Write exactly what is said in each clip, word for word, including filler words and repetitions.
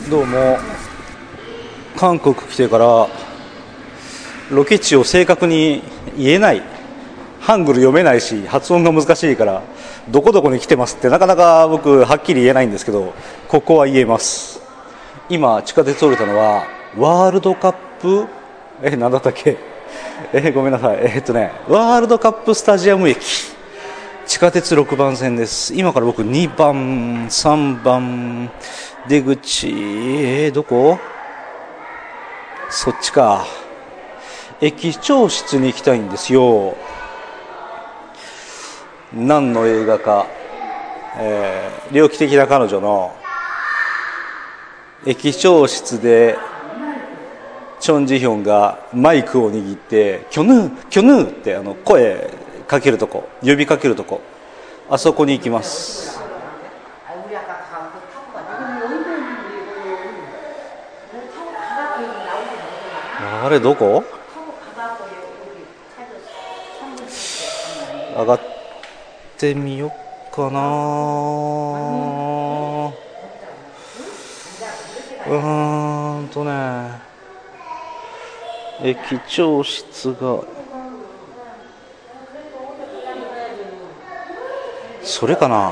どうも。韓国来てからロケ地を正確に言えない、ハングル読めないし発音が難しいからどこどこに来てますってなかなか僕はっきり言えないんですけど、ここは言えます。今地下鉄降りたのはワールドカップえなんだったっけえごめんなさいえー、っとねワールドカップスタジアム駅、地下鉄ろくばん線です。今から僕にばんさんばん出口、えー、どこ、そっちか。駅長室に行きたいんですよ。何の映画か、えー、猟奇的な彼女の駅長室でチョン・ジヒョンがマイクを握ってキョヌーキョヌーってあの声かけるとこ、呼びかけるとこ、あそこに行きます。あれどこ？上がってみよっかな。うーんとね駅長室がそれかな。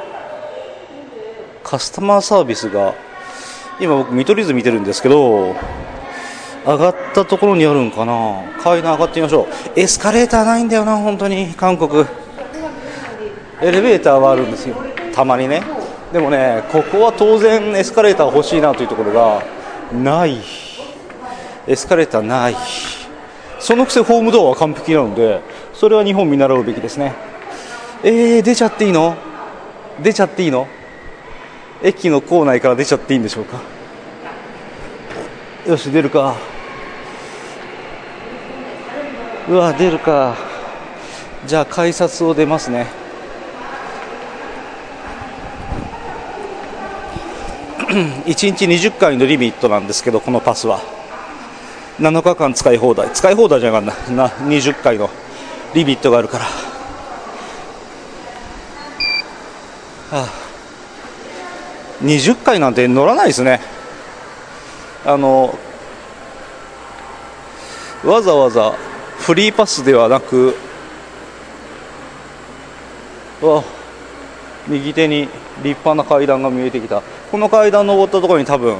カスタマーサービスが今僕見取り図見てるんですけど、上がったところにあるんかな。階段上がってみましょう。エスカレーターないんだよな本当に韓国。エレベーターはあるんですよたまにね。でもねここは当然エスカレーター欲しいなというところがない。エスカレーターない。そのくせホームドアは完璧なのでそれは日本見習うべきですね。えー、出ちゃっていいの？出ちゃっていいの？駅の構内から出ちゃっていいんでしょうか。よし出るか。うわ出るか。じゃあ改札を出ますね。いちにちにじゅっかいのリミットなんですけど、このパスはなのかかん使い放題、使い放題じゃなかんな、にじゅっかいのリミットがあるから、はあ、にじゅっかいなんて乗らないですね。あのわざわざフリーパスではなく、わ右手に立派な階段が見えてきた。この階段登ったところに多分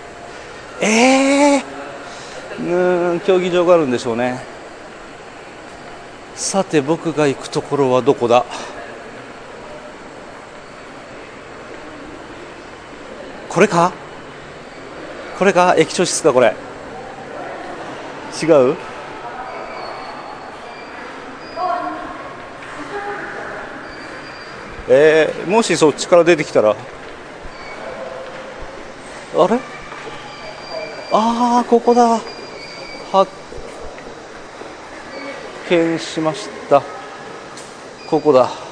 えー、うーん競技場があるんでしょうね。さて僕が行くところはどこだ。これかこれか駅長室か。これ違う？えー、もしそっちから出てきたら、あれ、あーここだ。発見しました。ここだ。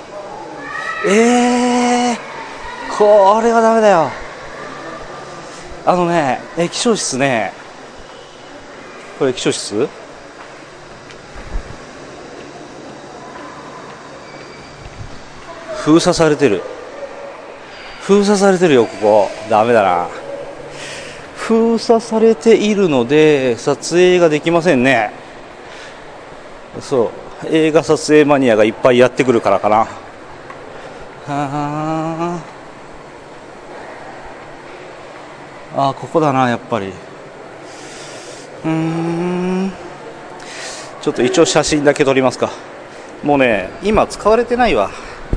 えー、これはダメだよ。あのね駅長室ね、これ駅長室封鎖されてる。封鎖されてるよここ。ダメだな。封鎖されているので撮影ができませんね。そう映画撮影マニアがいっぱいやってくるからかな。はああここだなやっぱり。うーんちょっと一応写真だけ撮りますか。もうね今使われてないわ。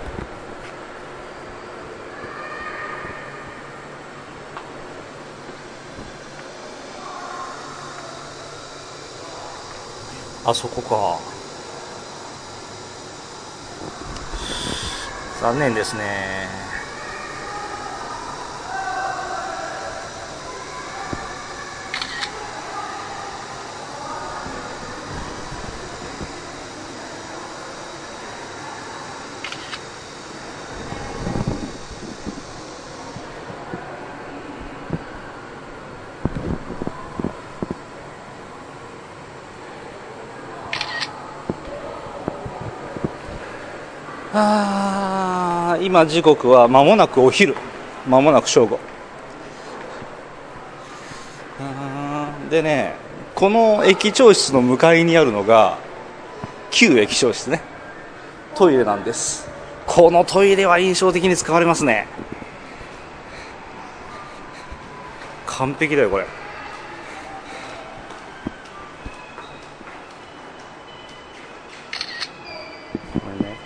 あそこか。残念ですね。あ今時刻は間もなくお昼、間もなく正午。 でね、この駅長室の向かいにあるのが旧駅長室ね、トイレなんです。このトイレは印象的に使われますね。完璧だよこれ。これね、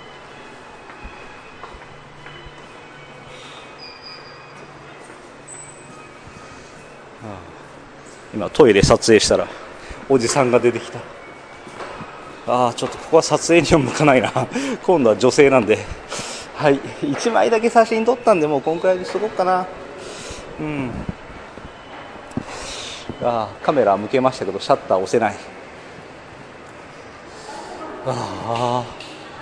今トイレ撮影したらおじさんが出てきた。ああ、ちょっとここは撮影には向かないな今度は女性なんで、はい、いちまいだけ写真撮ったんで、もうこんくらいにしとこうかな。うん、ああ、カメラ向けましたけどシャッター押せない。ああ、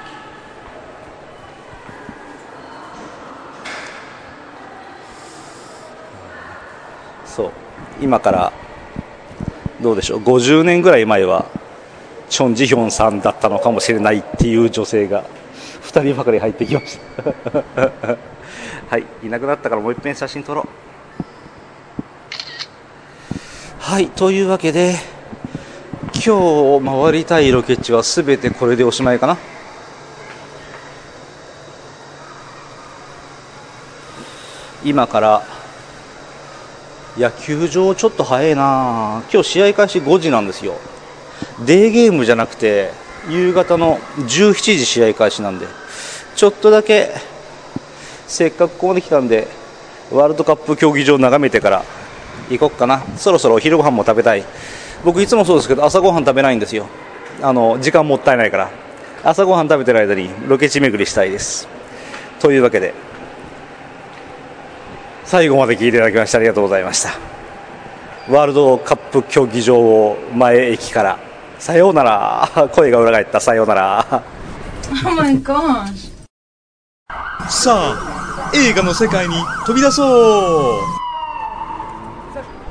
そう、今からどうでしょう、ごじゅうねんぐらい前はチョン・ジヒョンさんだったのかもしれないっていう女性がふたりばかり入ってきましたはい、いなくなったからもう一遍写真撮ろう。はい、というわけで今日回りたいロケ地はすべてこれでおしまいかな。今から野球場ちょっと早いな。今日試合開始ごじなんですよ。デーゲームじゃなくて夕方のじゅうしちじ試合開始なんで、ちょっとだけせっかくここまで来たんでワールドカップ競技場を眺めてから行こっかな。そろそろお昼ご飯も食べたい。僕いつもそうですけど朝ごはん食べないんですよ。あの時間もったいないから。朝ごはん食べてる間にロケ地巡りしたいです。というわけで最後まで聞いていただきましてありがとうございました。ワールドカップ競技場を前駅からさようなら。声が裏返った。さようなら。 Oh my gosh。 さあ映画の世界に飛び出そう。